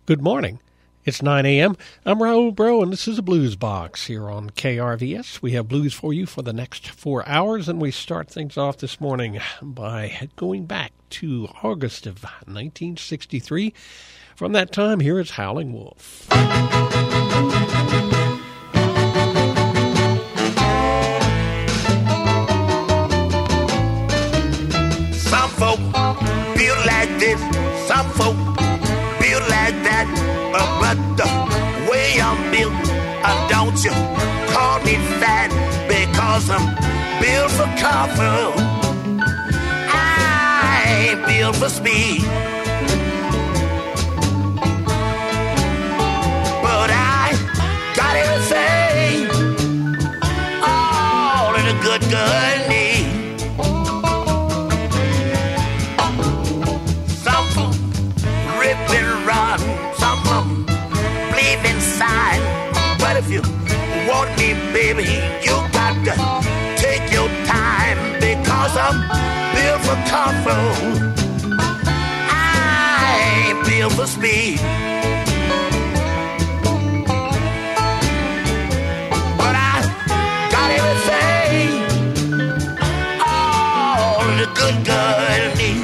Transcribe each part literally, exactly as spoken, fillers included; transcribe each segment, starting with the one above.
Good morning. It's nine a.m. I'm Raul Bro, and this is a Blues Box here on K R V S. We have blues for you for the next four hours, and we start things off this morning by going back to August of nineteen sixty-three. From that time, here is Howling Wolf. Some folk feel like this, some folk feel like that, uh, but the way I'm built, uh, don't you call me fat, because I'm built for comfort. I ain't built for speed, but I got everything all that a good girl needs. But if you want me, baby, you got to take your time, because I'm built for comfort. I ain't built for speed, but I got everything all the good girl needs.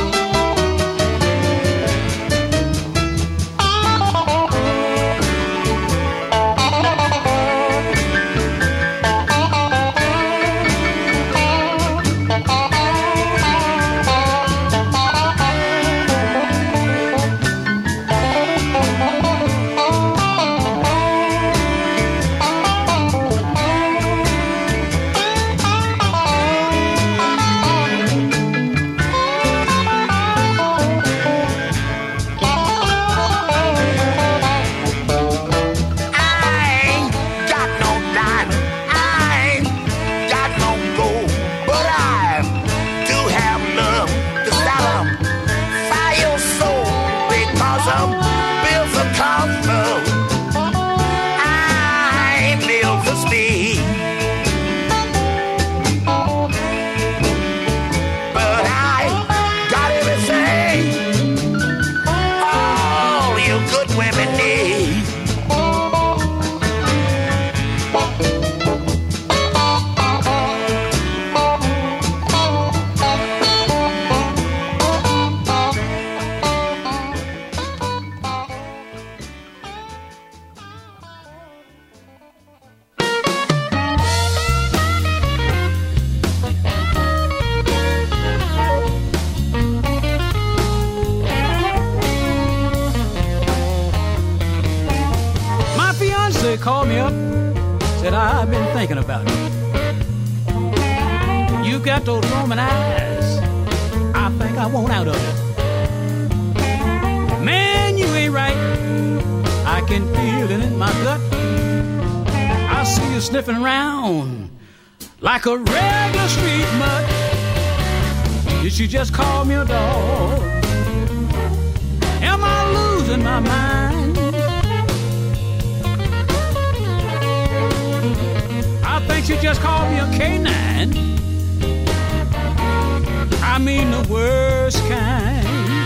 Called me up, said, I've been thinking about you. You got those Roman eyes, I think I want out of it. Man, you ain't right, I can feel it in my gut. I see you sniffing around like a regular street mutt. Did she just call me a dog? Am I losing my mind? I think she just called me a canine. I mean the worst kind.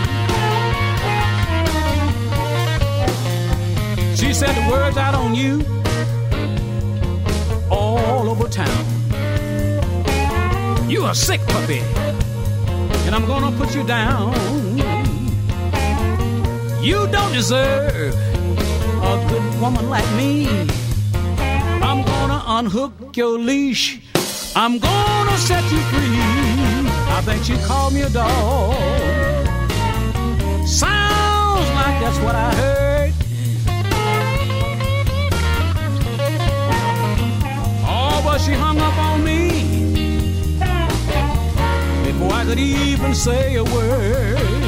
She said the words out on you all over town. You a sick puppy, and I'm gonna put you down. You don't deserve a good woman like me. I'm gonna unhook your leash, I'm gonna set you free. I think she called me a dog. Sounds like that's what I heard. Oh, but she hung up on me before I could even say a word.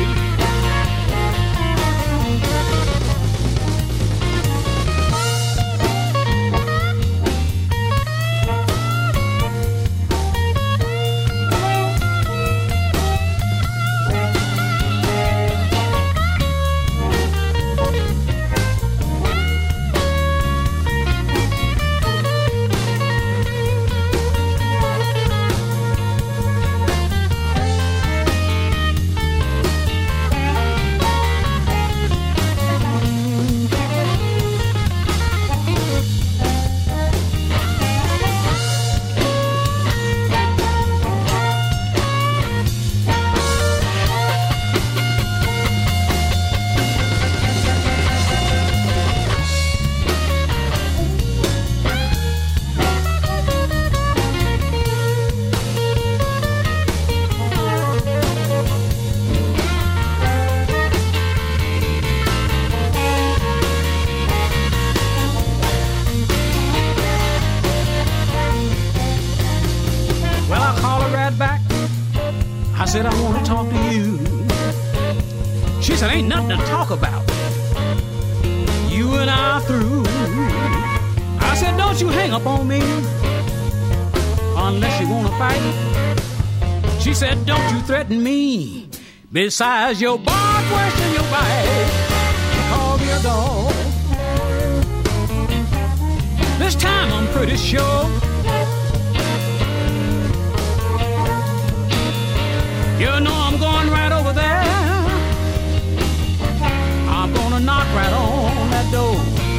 said, I want to talk to you. She said, ain't nothing to talk about. You and I are through. I said, don't you hang up on me unless you want to fight. She said, don't you threaten me. Besides your bar question, your bite. Call me a dog. This time I'm pretty sure you know I'm going right over there. I'm gonna knock right on that door.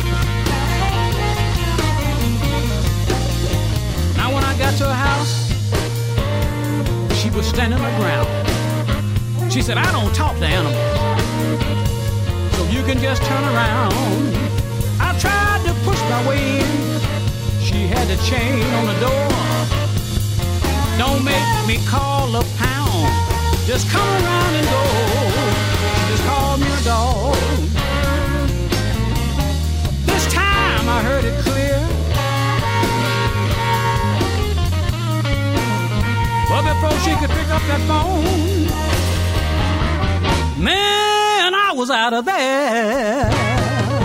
Now when I got to her house, she was standing on the ground. She said, I don't talk to animals, so you can just turn around. I tried to push my way in. She had the chain on the door. Don't make me call a pound. Just come around and go. She just called me a dog. This time I heard it clear. But before she could pick up that phone, man, I was out of there.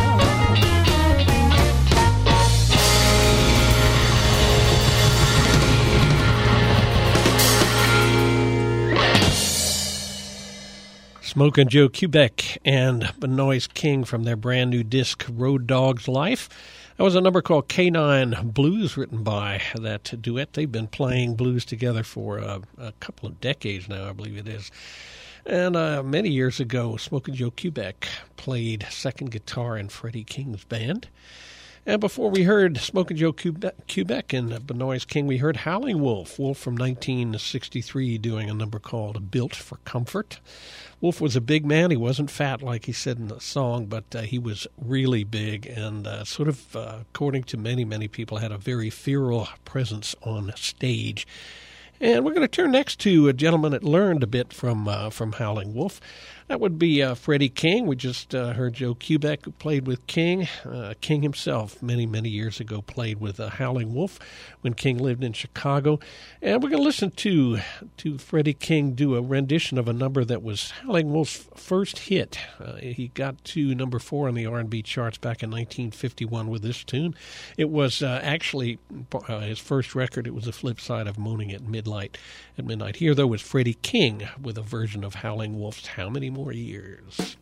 Smokin' Joe Kubek and Benoist King from their brand new disc, Road Dog's Life. That was a number called K nine Blues, written by that duet. They've been playing blues together for uh, a couple of decades now, I believe it is. And uh, many years ago, Smokin' Joe Kubek played second guitar in Freddie King's band. And before we heard Smokin' Joe Kubek and Benoist King, we heard Howling Wolf, Wolf from nineteen sixty-three, doing a number called Built for Comfort. Wolf was a big man. He wasn't fat like he said in the song, but uh, he was really big and uh, sort of, uh, according to many, many people, had a very feral presence on stage. And we're going to turn next to a gentleman that learned a bit from uh, from Howling Wolf. That would be uh, Freddie King. We just uh, heard Joe Kubek, who played with King. Uh, King himself, many, many years ago, played with uh, Howling Wolf when King lived in Chicago. And we're going to listen to to Freddie King do a rendition of a number that was Howling Wolf's first hit. Uh, he got to number four on the R and B charts back in nineteen fifty-one with this tune. It was uh, actually uh, his first record. It was the flip side of Moaning at Midnight. At midnight. Here, though, was Freddie King with a version of Howling Wolf's How Many More Years?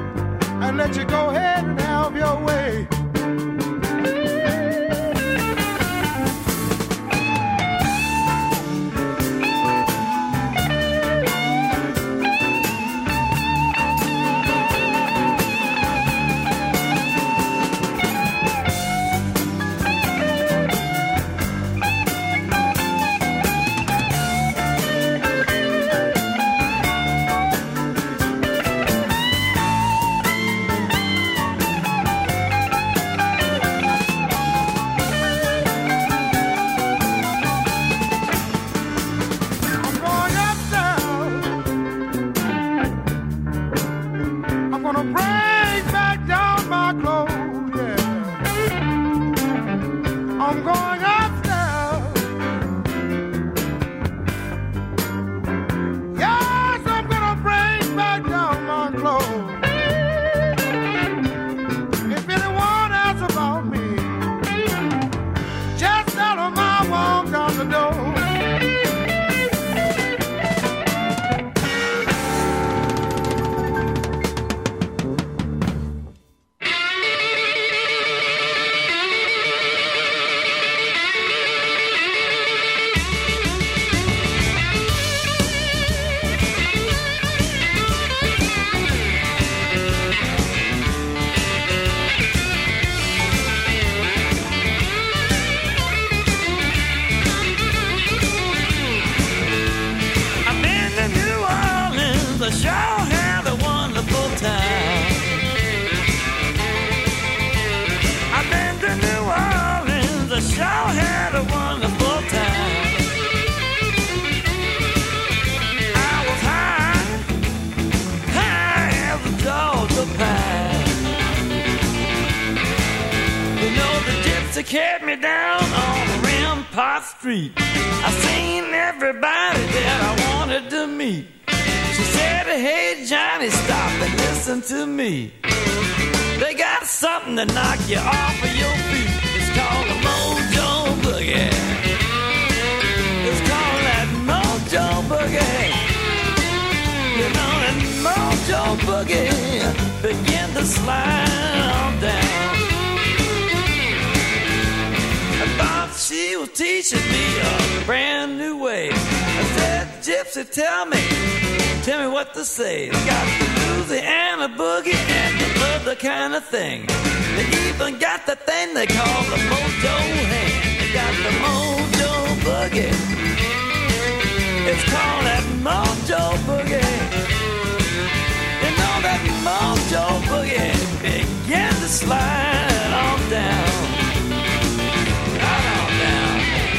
Let you go ahead and have your way. carried me down on Rampart Street. I seen everybody that I wanted to meet. She said, hey, Johnny, stop and listen to me. They got something to knock you off of your feet. It's called a Mojo Boogie. It's called that Mojo Boogie. You know that Mojo Boogie begin to slide on down. I thought she was teaching me a brand new way. I said, Gypsy, tell me, tell me what to say. They got the Louisiana boogie and the other kind of thing. They even got the thing they call the Mojo hand. They got the Mojo Boogie. It's called that Mojo Boogie. You know that Mojo Boogie began to slide on down. Right on down.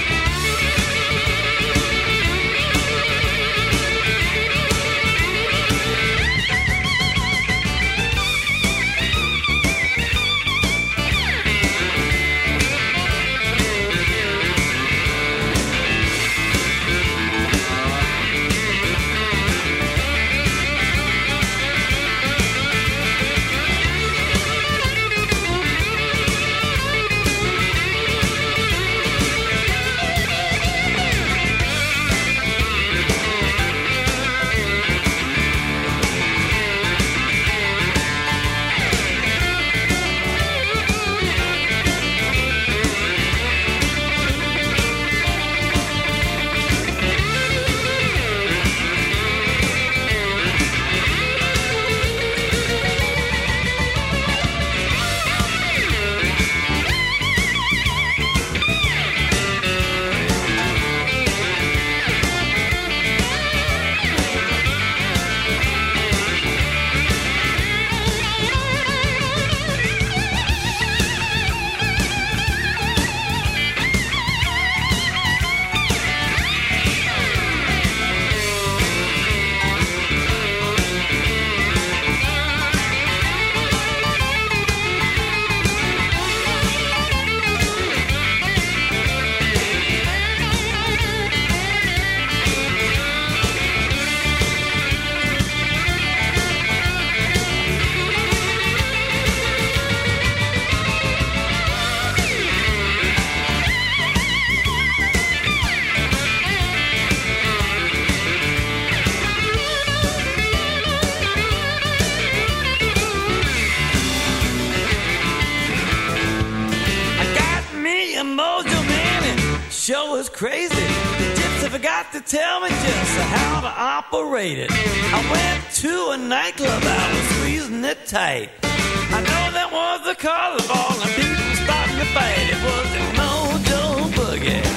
Show is crazy. The gypsy forgot to tell me just how to operate it. I went to a nightclub, I was squeezing it tight. I know that was the color ball and people starting to fight. It was the Mojo Boogie.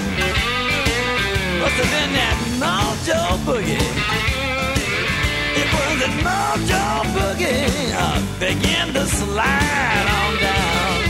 Must have been that Mojo Boogie. It was the Mojo Boogie. I began to slide on down.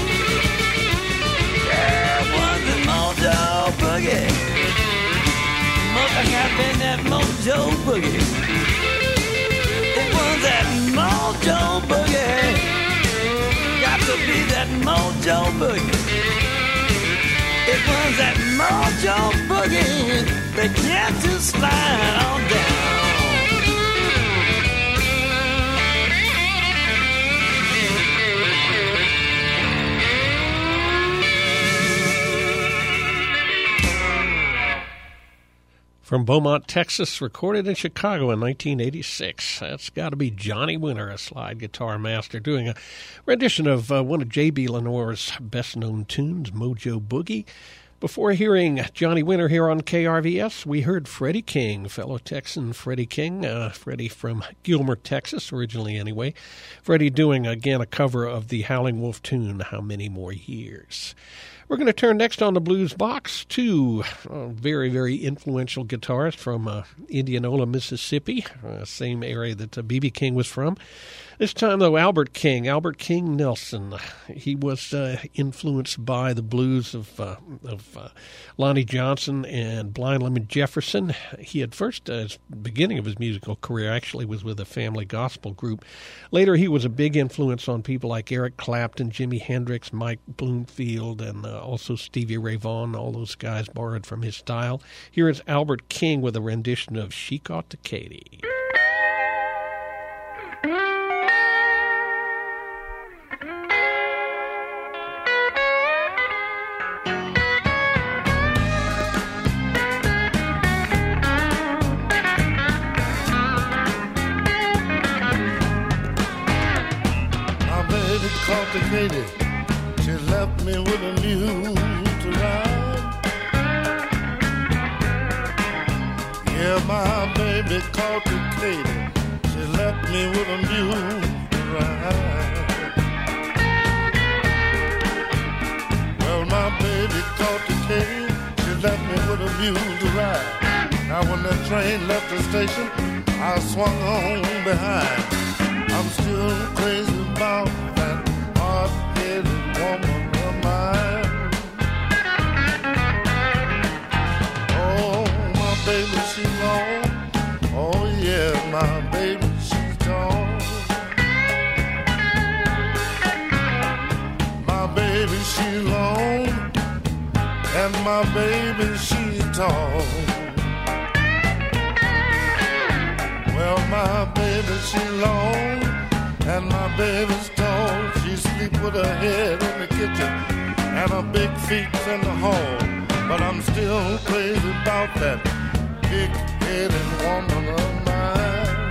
Yeah, it was the Mojo Boogie. Must have been that Mojo Boogie. It was that Mojo Boogie. Got to be that Mojo Boogie. It was that Mojo Boogie. Began to slide on down. From Beaumont, Texas, recorded in Chicago in nineteen eighty-six. That's got to be Johnny Winter, a slide guitar master, doing a rendition of uh, one of J B. Lenore's best-known tunes, Mojo Boogie. Before hearing Johnny Winter here on K R V S, we heard Freddie King, fellow Texan Freddie King, uh, Freddie from Gilmer, Texas, originally anyway. Freddie doing, again, a cover of the Howling Wolf tune, How Many More Years. We're going to turn next on the Blues Box to a very, very influential guitarist from uh, Indianola, Mississippi, uh, same area that uh, B B. King was from. This time, though, Albert King, Albert King Nelson. He was uh, influenced by the blues of uh, of uh, Lonnie Johnson and Blind Lemon Jefferson. He had first, uh, his beginning of his musical career, actually was with a family gospel group. Later, he was a big influence on people like Eric Clapton, Jimi Hendrix, Mike Bloomfield, and uh, Uh, also, Stevie Ray Vaughan, all those guys borrowed from his style. Here is Albert King with a rendition of She Caught the Katy. Caught the Katy, she left me with a mule to ride. Yeah, my baby caught the Katy, she left me with a mule to ride. Well, my baby caught the Katy, she left me with a mule to ride. Now when the train left the station, I swung on behind. I'm still crazy about that hard-headed woman of mine. Oh, my baby, she long. Oh, yeah, my baby, she's tall. My baby, she long. And my baby, she's tall. Well, my baby, she long. And my baby's tall. She sleep with her head in the kitchen and her big feet in the hall. But I'm still crazy about that big-headed woman of mine.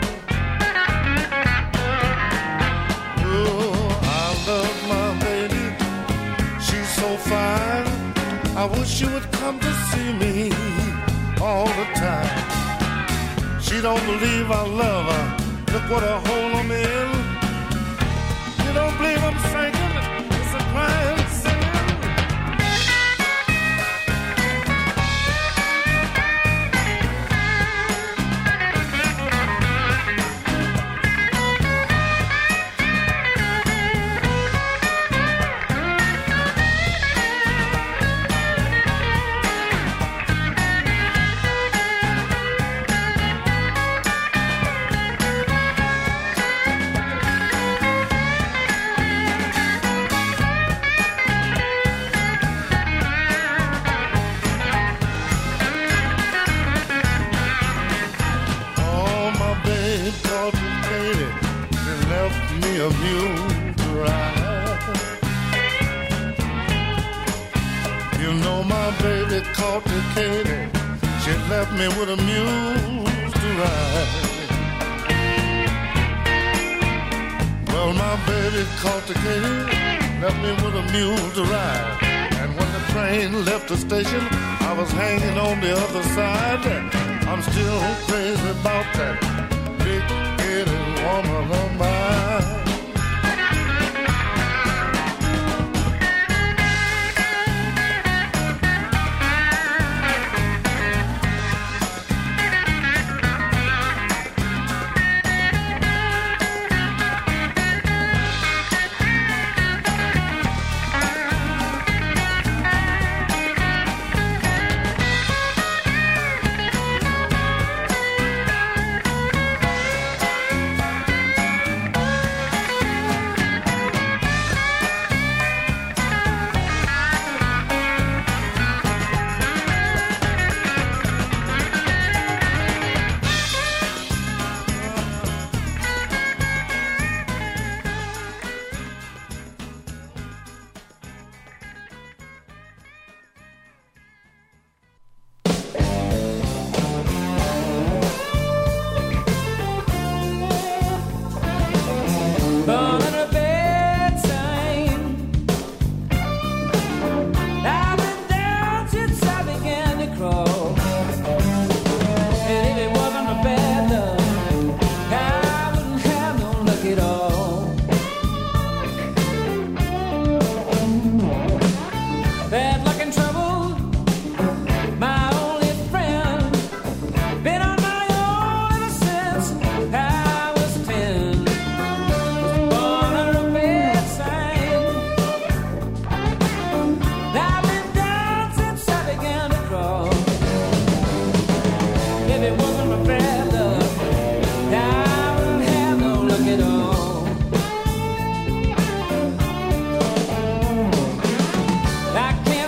Oh, I love my baby. She's so fine. I wish you would come to see me all the time. She don't believe I love her. Look what a hole I'm in. You don't believe I'm sinking, it's a crying sin. A mule to ride. You know my baby caught the Katy. She left me with a mule to ride. Well, my baby caught the Katy, left me with a mule to ride. And when the train left the station, I was hanging on the other side. I'm still crazy about that big-headed woman of mine. I can't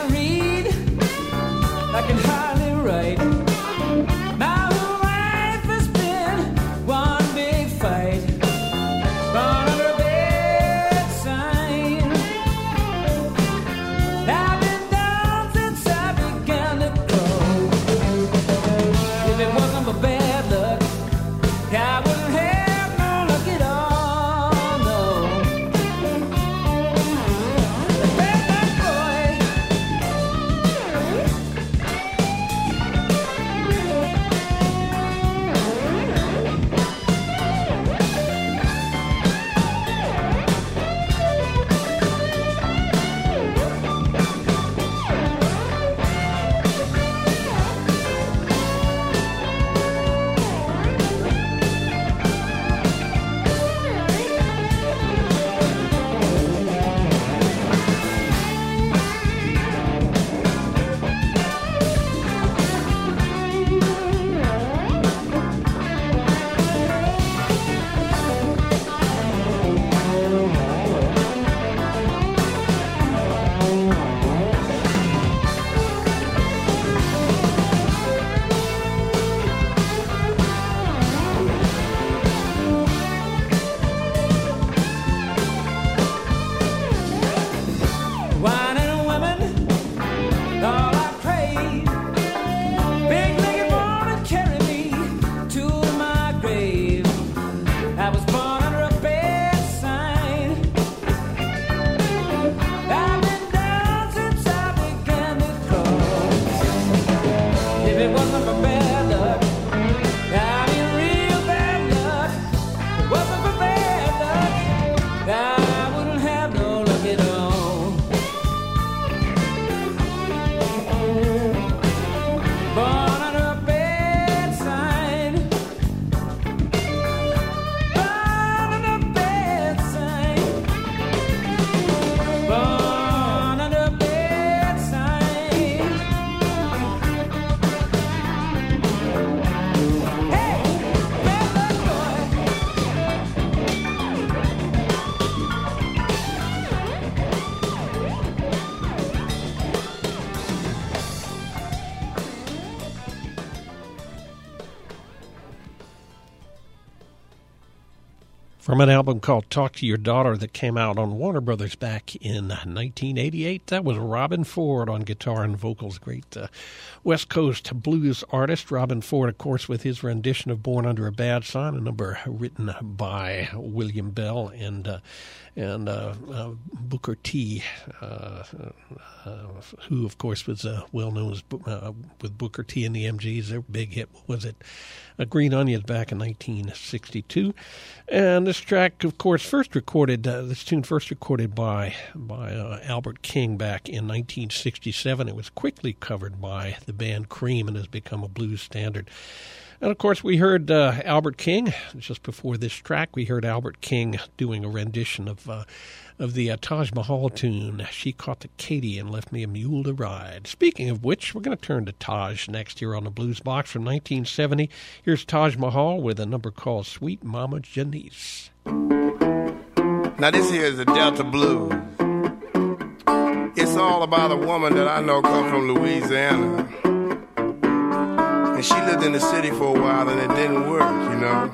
From an album called Talk to Your Daughter that came out on Warner Brothers back in nineteen eighty-eight. That was Robben Ford on guitar and vocals. Great uh, West Coast blues artist. Robben Ford, of course, with his rendition of Born Under a Bad Sign, a number written by William Bell and uh, and uh, uh, Booker T, uh, uh, who, of course, was uh, well known as uh, with Booker T and the M Gs. Their big hit, what was it? Uh, Green Onions back in nineteen sixty-two. And this track, of course, first recorded, uh, this tune first recorded by by uh, Albert King back in nineteen sixty-seven. It was quickly covered by the band Cream and has become a blues standard. And, of course, we heard uh, Albert King, just before this track, we heard Albert King doing a rendition of uh, of the uh, Taj Mahal tune, She Caught the Katy and Left Me a Mule to Ride. Speaking of which, we're going to turn to Taj next here on the Blues Box from nineteen seventy. Here's Taj Mahal with a number called Sweet Mama Janice. Now this here is the Delta Blues. It's all about a woman that I know come from Louisiana. And she lived in the city for a while and it didn't work, you know.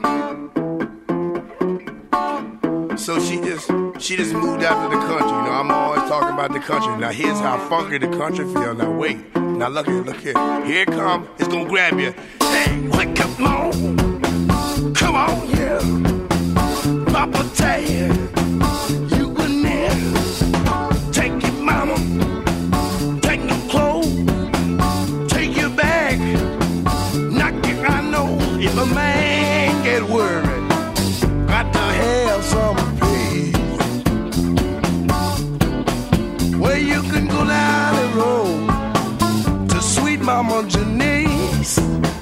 So she just she just moved out to the country. You know, I'm always talking about the country. Now here's how funky the country feel. Now wait. Now look here, look here. Here it comes. It's gonna grab you. Hey, what, come on. Come on, yeah. Papa tell you, you and me. Take your mama, take your clothes, take your bag. Knock it, I know. If a man get worried, got to have some peace. Where you can go down the road to sweet mama Janice.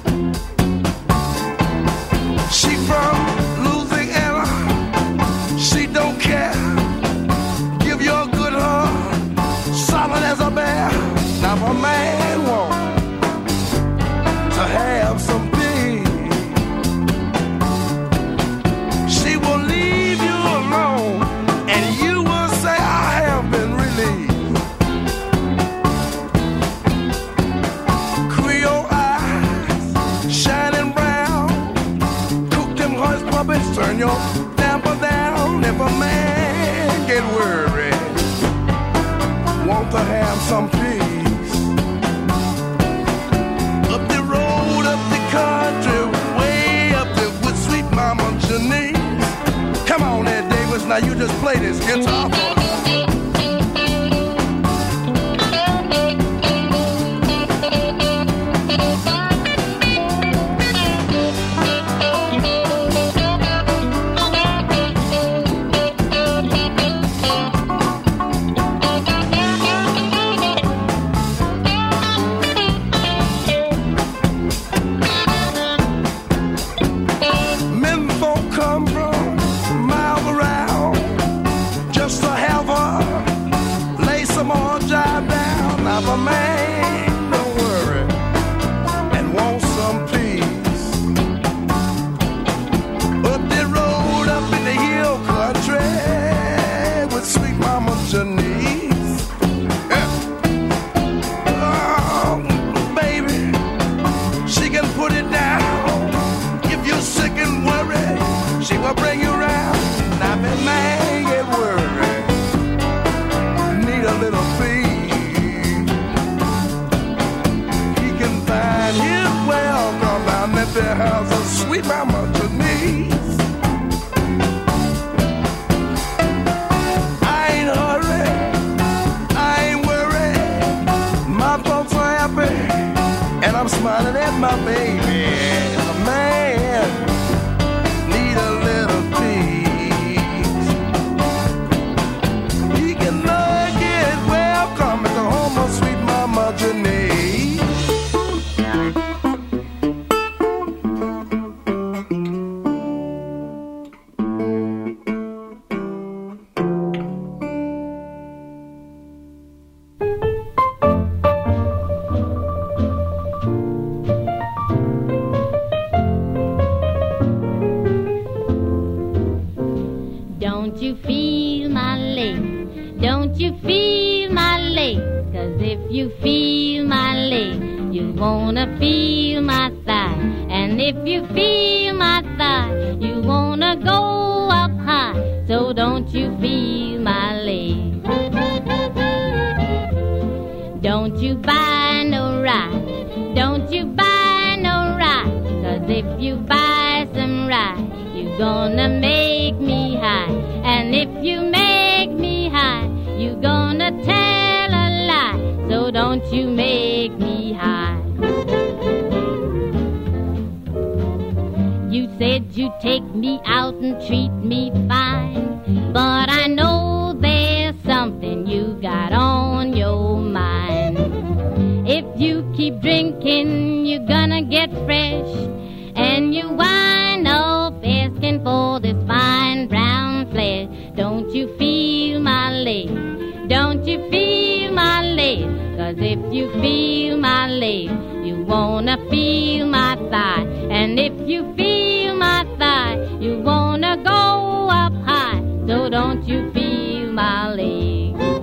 She from Louisiana, she don't care. Give you a good hug, solid as a bear. Now if a man want to have some peace, she will leave you alone, and you will say, I have been relieved. Creole eyes, shining brown, cook them horse puppets, turn your damper down. If a man get worried, want to have some peace, up the road, up the country, way up there with sweet mama Janice. Come on there, Davis, now you just play this guitar for us. Men folk come from miles around just to have her lay some more jive down. Now if a man don't worry and want some peace, up the road, up in the hill country with sweet mama Janice. Yeah. Oh, baby, she can put it down. If you're sick and worried, she will bring you around. Now if a man get worried, need a little peace, he can find his welcome down at the house of sweet mama Janice. I ain't hurried, I ain't worried. My folks are happy, and I'm smiling at my baby. A man need a little peace, he can not get welcome at the home of sweet mama Janice. Don't you feel my leg? Don't you feel my leg? 'Cause if you feel my leg, you wanna feel my thigh. And if you feel my thigh, you wanna go up high. so don't you feel my leg. Don't you buy no ride, don't you buy no ride, 'cause if you buy some ride, you're gonna make me high. And if you make me high, you're gonna tell a lie, so don't you make me high. You said you'd take me out and treat me fine, but I know there's something you got on your mind. If you keep drinking, you're gonna get fresh, and you wind up asking for this fine brown flesh. Don't you feel my leg? Don't you feel my leg? 'Cause if you feel my leg, you wanna feel my thigh. And if you feel my thigh, you wanna go up high. So don't you feel my leg?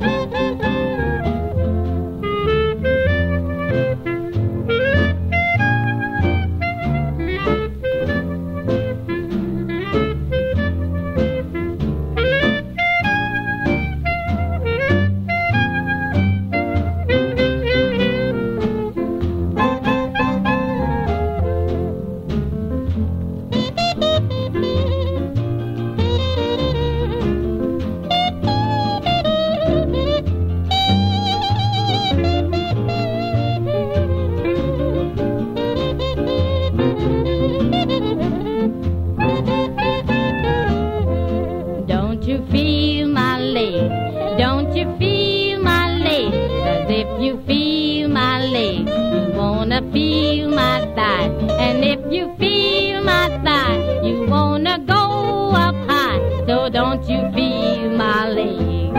Feel my thigh, and if you feel my thigh, you wanna go up high, so don't you feel my leg.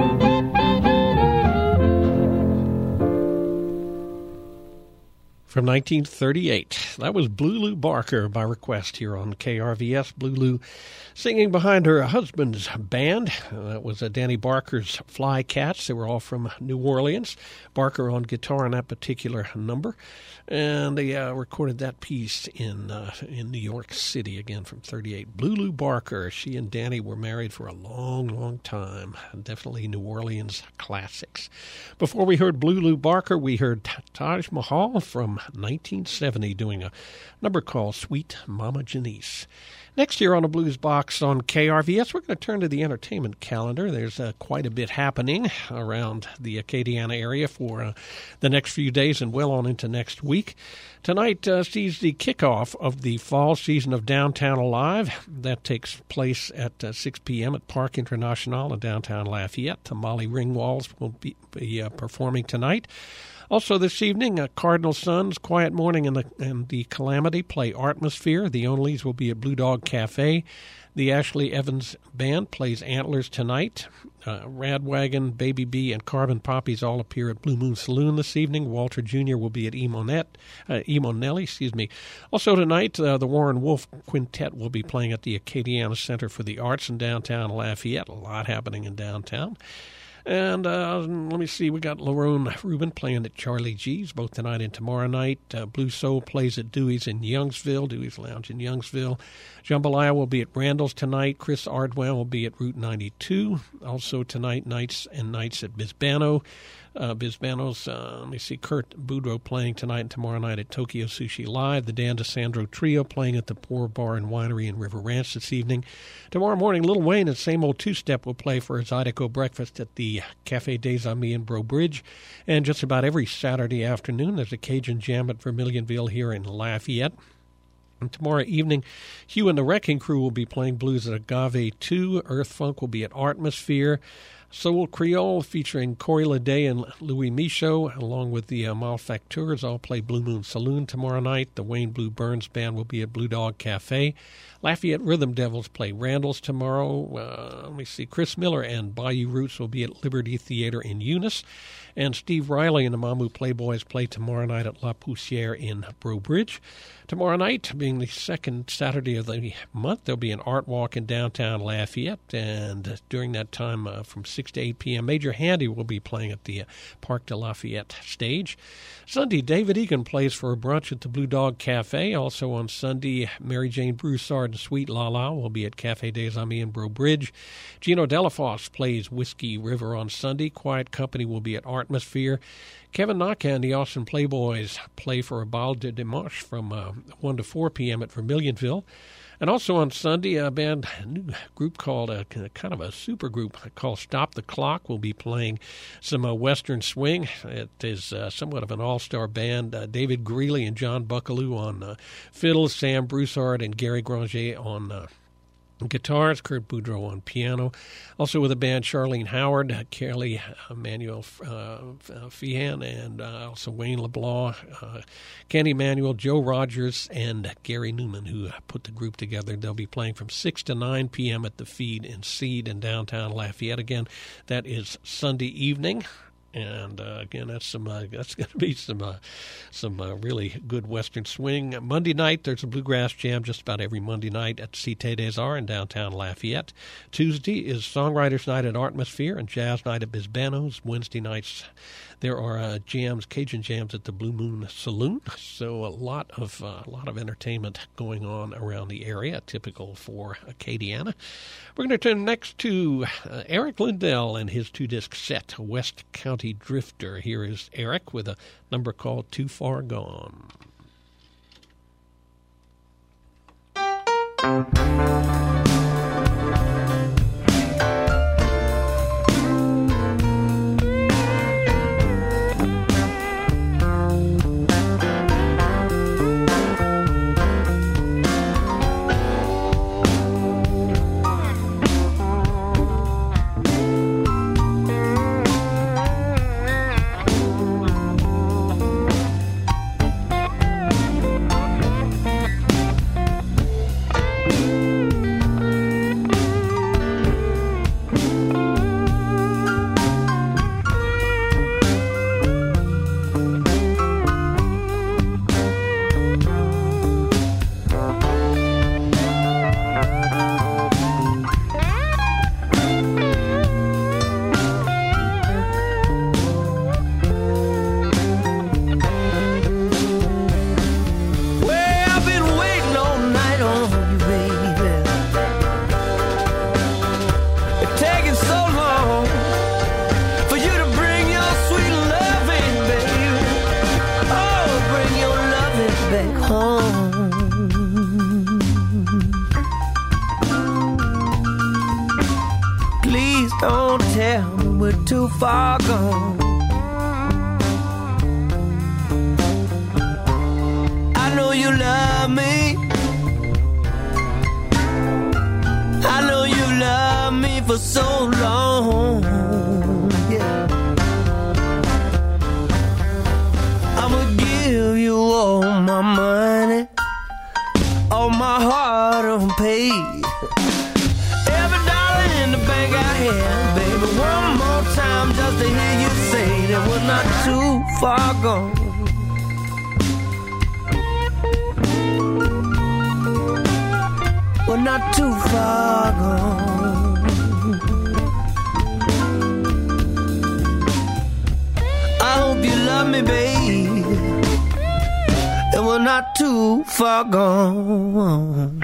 From nineteen thirty-eight, that was Blue Lou Barker by request here on K R V S. Blue Lou singing behind her husband's band. Uh, that was uh, Danny Barker's Fly Cats. They were all from New Orleans. Barker on guitar on that particular number. And they uh, recorded that piece in uh, in New York City, again from thirty-eight. Blue Lou Barker, she and Danny were married for a long, long time. Definitely New Orleans classics. Before we heard Blue Lou Barker, we heard Taj Mahal from nineteen seventy doing a number called Sweet Mama Janice. Next year on a Blues Box on K R V S, we're going to turn to the entertainment calendar. There's uh, quite a bit happening around the Acadiana area for uh, the next few days and well on into next week. Tonight uh, sees the kickoff of the fall season of Downtown Alive. That takes place at uh, six p.m. at Park International in downtown Lafayette. Molly Ringwalds will be, be uh, performing tonight. Also this evening, uh, Cardinal Sons, Quiet Morning, and the, and the Calamity play Artmosphere. The Onlys will be at Blue Dog Cafe. The Ashley Evans Band plays Antlers tonight. Uh, Radwagon, Baby B, and Carbon Poppies all appear at Blue Moon Saloon this evening. Walter Junior will be at Emonette, uh, Emonelli, excuse me. Also tonight, uh, the Warren Wolf Quintet will be playing at the Acadiana Center for the Arts in downtown Lafayette. A lot happening in downtown. And uh, let me see, we got Lerone Rubin playing at Charlie G's both tonight and tomorrow night. Uh, Blue Soul plays at Dewey's in Youngsville, Dewey's Lounge in Youngsville. Jambalaya will be at Randall's tonight. Chris Ardwell will be at Route ninety-two. Also tonight, nights and nights at Bisbano. Uh, Bisbano's, uh, let me see, Kurt Boudreaux playing tonight and tomorrow night at Tokyo Sushi Live. The Dan DeSandro Trio playing at the Poor Bar and Winery in River Ranch this evening. Tomorrow morning, Lil Wayne and Same Old Two-Step will play for his Zydeco breakfast at the Cafe des Amis in Breaux Bridge. And just about every Saturday afternoon, there's a Cajun Jam at Vermilionville here in Lafayette. And tomorrow evening, Hugh and the Wrecking Crew will be playing blues at Agave two. Earth Funk will be at Artmosphere. Soul Creole featuring Corey Leday and Louis Michaud, along with the uh, Malfacteurs, all play Blue Moon Saloon tomorrow night. The Wayne Blue Burns Band will be at Blue Dog Cafe. Lafayette Rhythm Devils play Randall's tomorrow. Uh, let me see, Chris Miller and Bayou Roots will be at Liberty Theater in Eunice. And Steve Riley and the Mamu Playboys play tomorrow night at La Poussière in Breaux Bridge. Tomorrow night, being the second Saturday of the month, there'll be an art walk in downtown Lafayette. And during that time, uh, from six six to eight p.m. Major Handy will be playing at the uh, Parc de Lafayette stage. Sunday, David Egan plays for a brunch at the Blue Dog Cafe. Also on Sunday, Mary Jane Broussard and Sweet La La will be at Cafe des Amis in Breaux Bridge. Gino Delafosse plays Whiskey River on Sunday. Quiet Company will be at Artmosphere. Kevin Naka and the Austin Playboys play for a Bal de Dimanche from uh, one to four p.m. at Vermilionville. And also on Sunday, a band, a new group called, a, kind of a super group called Stop the Clock will be playing some uh, Western swing. It is uh, somewhat of an all-star band. Uh, David Greeley and John Buckaloo on uh, fiddles, Sam Broussard and Gary Granger on uh, guitars, Kurt Boudreau on piano. Also with the band, Charlene Howard, uh, Kelly uh, Manuel uh, Feehan, and uh, also Wayne LeBlanc, uh, Kenny Manuel, Joe Rogers, and Gary Newman, who put the group together. They'll be playing from six to nine p.m. at the Feed and Seed in downtown Lafayette. Again, that is Sunday evening. And uh, again, that's some. Uh, that's going to be some, uh, some uh, really good Western swing. Monday night, there's a bluegrass jam just about every Monday night at Cité des Arts in downtown Lafayette. Tuesday is Songwriters Night at Artmosphere and Jazz Night at Bisbano's. Wednesday nights, there are uh, jams, Cajun jams at the Blue Moon Saloon. So a lot of uh, a lot of entertainment going on around the area, typical for Acadiana. We're going to turn next to uh, Eric Lindell and his two-disc set, West County Drifter. Here is Eric with a number called Too Far Gone. Too far gone. I know you love me. I know you love me for so long. Yeah. I'ma give you all my money, all my heart on pay. Every dollar in the bank I had, baby, one more time just to hear you say that we're not too far gone. We're not too far gone. I hope you love me, babe, and we're not too far gone.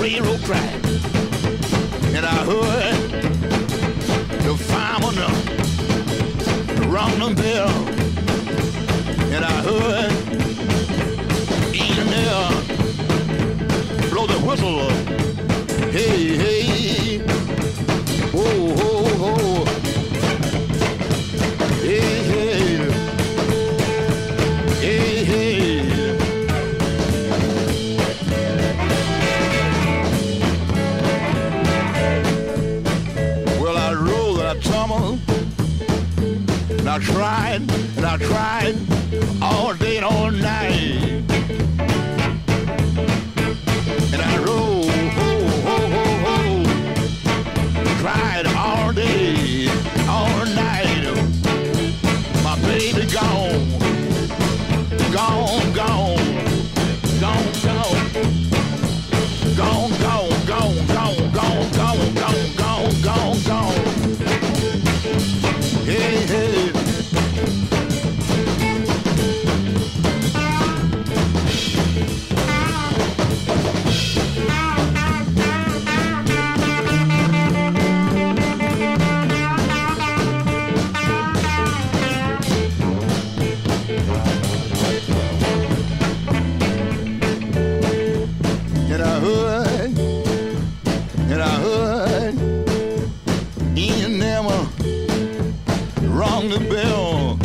railroad track. And I heard the fireman rung the bell. And I heard in there blow the whistle. Hey, hey, whoa, whoa, whoa. Hey, hey, hey, hey. Well, I rolled and I tumbled, and I tried, and I tried all day and all night. And I rolled, ho, ho, ho, ho. Tried all day, all night. My baby gone, gone, gone, gone, gone, gone, gone, gone, gone, gone, gone, gone, gone, gone, gone. Hey, hey. And I heard, and I heard, Ian never rung the bell.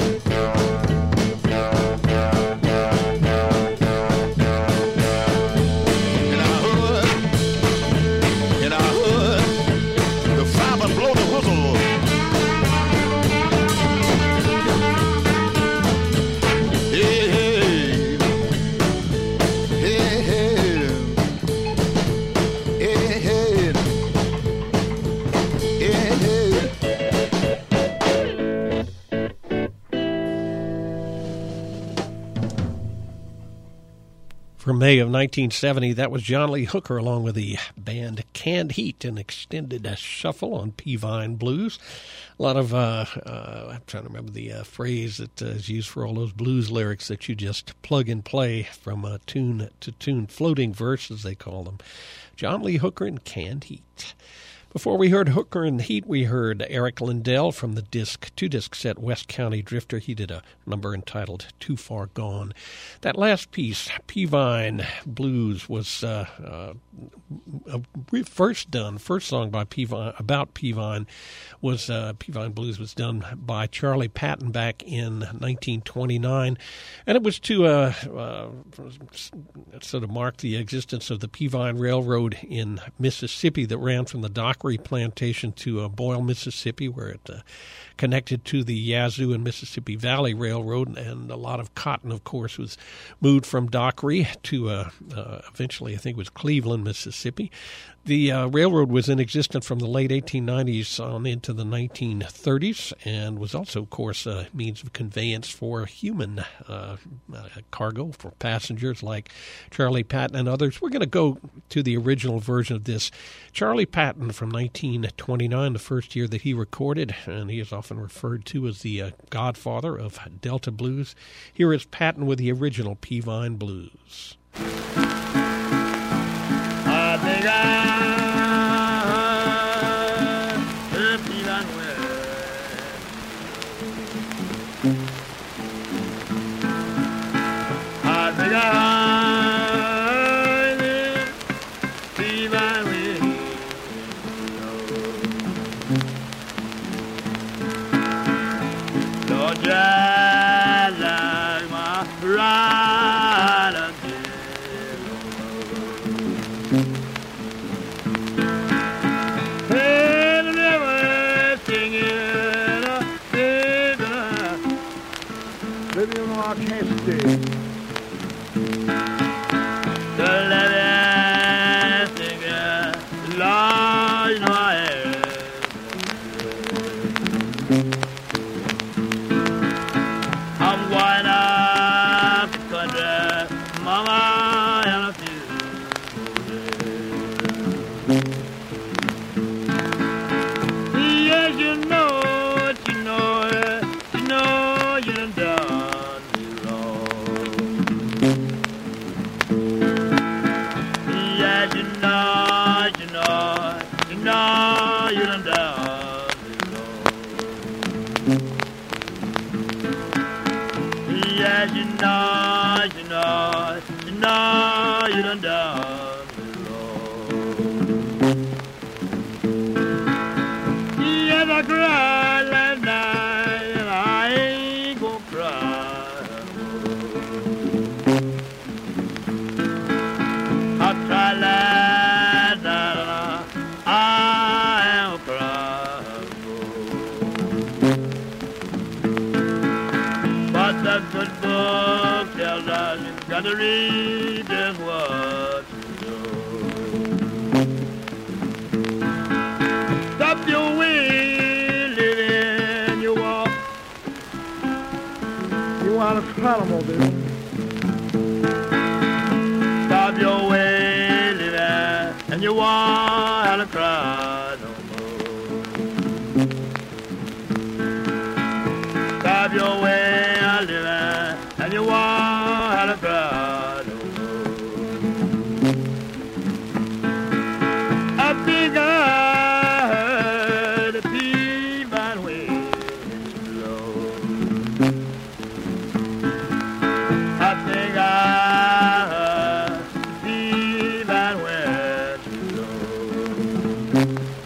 And I heard, and I heard the fireman blow the whistle. Hey, hey, hey, hey. Hey, hey, hey, hey. From May of nineteen seventy, that was John Lee Hooker along with the band Canned Heat, an extended uh, shuffle on Peavine Blues. A lot of, uh, uh, I'm trying to remember the uh, phrase that uh, is used for all those blues lyrics that you just plug and play from uh, tune to tune, floating verses they call them. John Lee Hooker and Canned Heat. Before we heard Hooker and Heat, we heard Eric Lindell from the disc, two-disc set West County Drifter. He did a number entitled Too Far Gone. That last piece, Peavine Blues, was uh, uh, first done, first song by Peavine, about Peavine, was uh, Peavine Blues was done by Charlie Patton back in nineteen twenty-nine. And it was to uh, uh, sort of mark the existence of the Peavine Railroad in Mississippi that ran from the Dockery Plantation to uh, Boyle, Mississippi, where it uh, connected to the Yazoo and Mississippi Valley Railroad, and a lot of cotton, of course, was moved from Dockery to uh, uh, eventually, I think it was Cleveland, Mississippi. The uh, railroad was in existence from the late eighteen nineties on into the nineteen thirties, and was also, of course, a means of conveyance for human uh, uh, cargo, for passengers like Charlie Patton and others. We're going to go to the original version of this. Charlie Patton from nineteen twenty-nine, the first year that he recorded, and he is often referred to as the uh, godfather of Delta Blues. Here is Patton with the original Peavine Blues. I think I heard Peavine West. I think I heard Peavine West. Lord, just like my ride again. Hey, the river singing, singing. Baby, you know I can't stay. The lady singing, Lord, you know I am. I'm going up country, mama, and a few. Yes, you know it, you know it, you know you done done me wrong. know, you know, you know, you done done me wrong. Yes, I cried last night, and I ain't gonna cry. I tried last night, and I ain't gonna cry. But the good book tells us you gotta read just what you know. Stop your way, living you walk. You want to cry, mobile? Stop your way, living, and you want to cry no more. Stop your way, living, and you want to cry no more. I think I heard the peavan wind blow. I think I heard the peavan wind blow.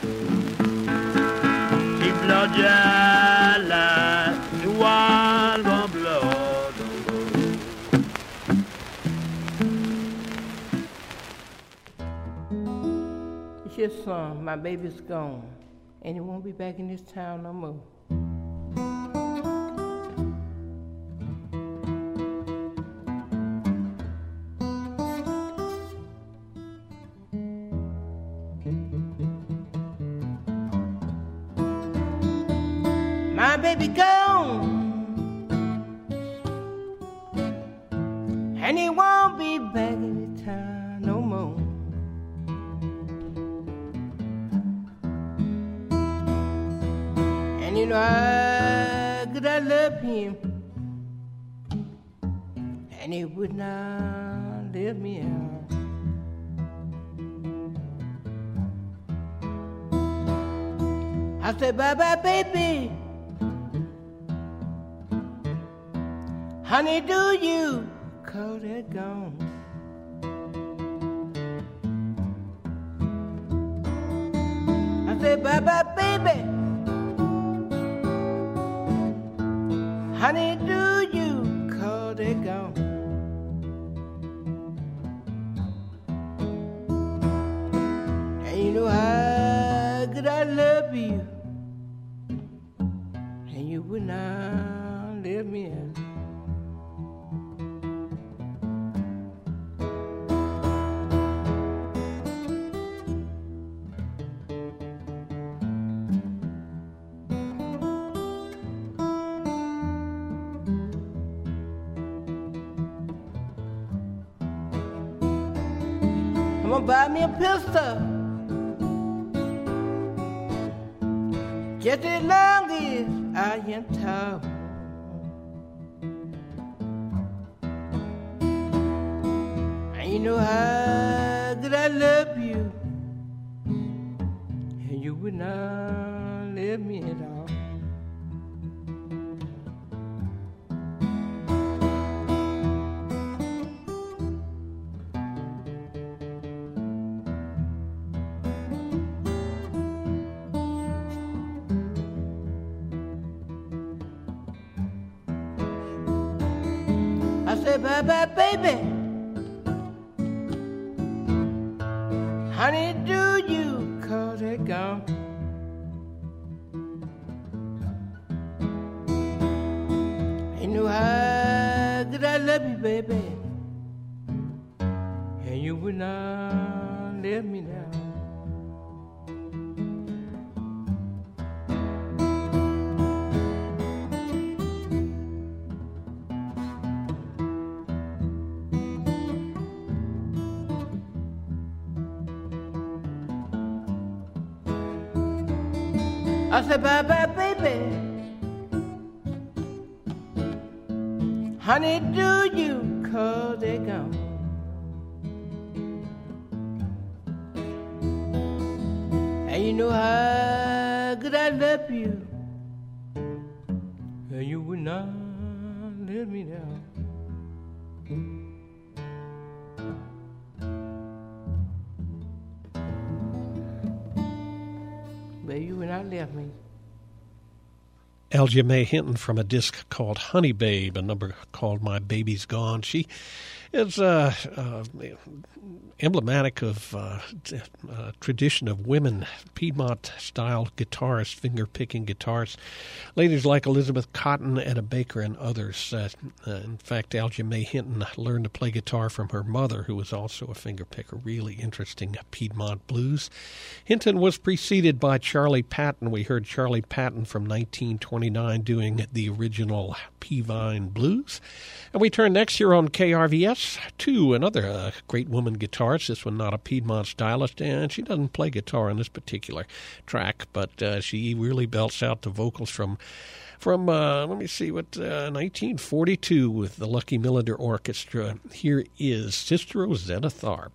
He blow just like the one gonna blow. It's your son, my baby's gone, and he won't be back in this town no more. My baby gone, and he won't be back in this town no more. And you know how good I love him, and he would not let me out. I said, bye-bye, baby. Honey, do you call that gone? I said, bye-bye, baby. Honey, do you call that gone? And you know how good I love you, and you would not let me out. I'm gonna buy me a pistol, just as long as I am tall. And you know how good I love you, and you would not let me at all. I said, bye-bye, baby. Honey, do you call that gone? You know how good I love you, baby, and you would not let me down. I said, bye-bye, baby. Honey, do you call that gone? And you know how good I love you, and you would not let me down. Baby, you when I left me. Algia Mae Hinton from a disc called Honey Babe, a number called My Baby's Gone. She is uh, uh, emblematic of uh, uh, tradition of women, Piedmont-style guitarists, finger-picking guitarists. Ladies like Elizabeth Cotton, Etta Baker, and others. Uh, uh, in fact, Algia Mae Hinton learned to play guitar from her mother, who was also a finger-picker. Really interesting Piedmont blues. Hinton was preceded by Charlie Patton. We heard Charlie Patton from nineteen twenty-nine doing the original Peavine Blues. And we turn next here on K R V S to another uh, great woman guitarist. This one not a Piedmont stylist, and she doesn't play guitar on this particular track, but uh, she really belts out the vocals from, from uh, let me see, what, uh, nineteen forty-two with the Lucky Millinder Orchestra. Here is Sister Rosetta Tharpe.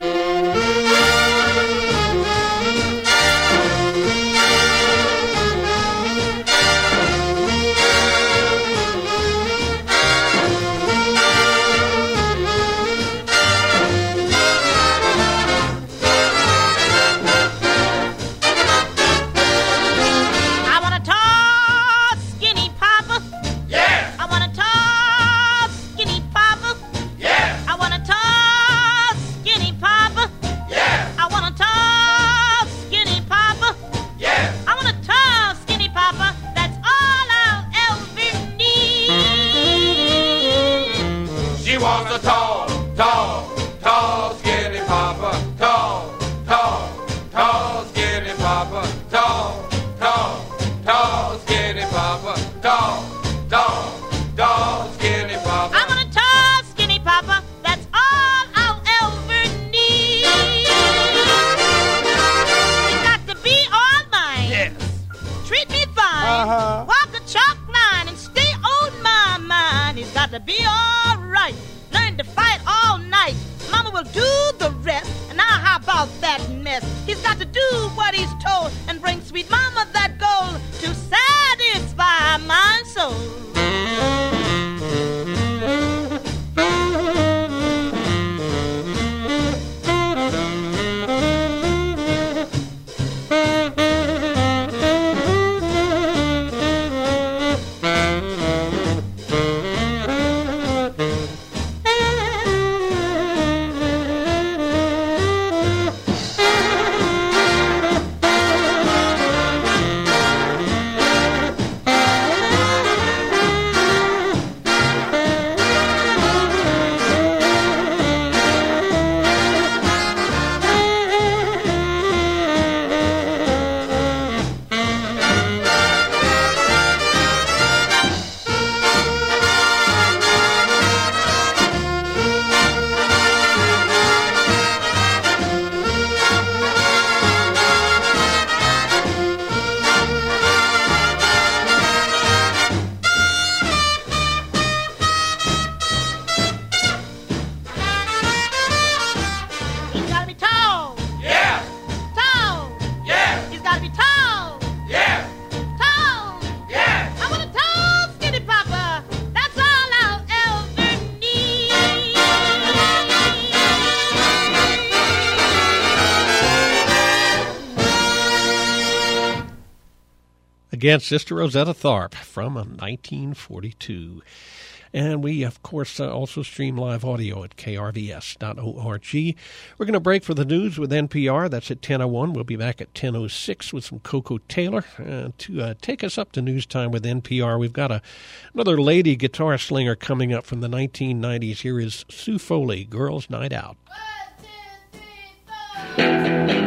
Again, Sister Rosetta Tharpe from nineteen forty-two. And we, of course, uh, also stream live audio at K R V S dot org. We're going to break for the news with N P R. That's at ten oh one. We'll be back at ten oh six with some Coco Taylor. Uh, to uh, take us up to news time with N P R, we've got a, another lady guitar slinger coming up from the nineteen nineties. Here is Sue Foley, Girls' Night Out. One, two, three, four.